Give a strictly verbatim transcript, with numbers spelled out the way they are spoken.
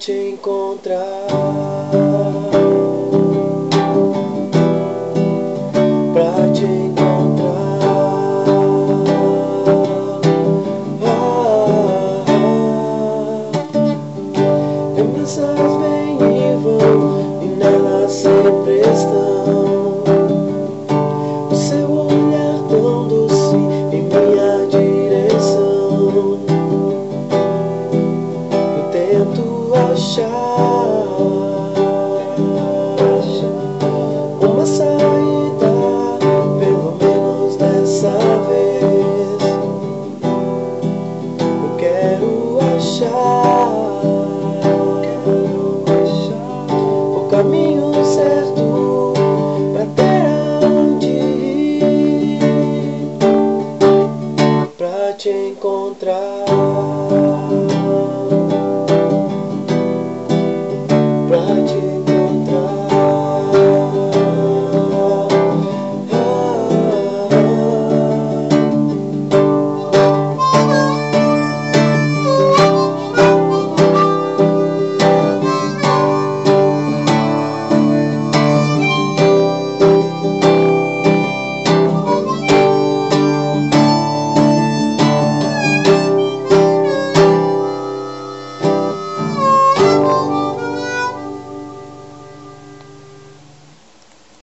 te encontrar, pra te encontrar. Ah, lembranças vêm e vão e nada sempre estão. O seu olhar tão doce em minha direção. Eu tento achar uma saída, pelo menos dessa vez. Eu quero achar o caminho certo pra ter aonde ir, pra te encontrar.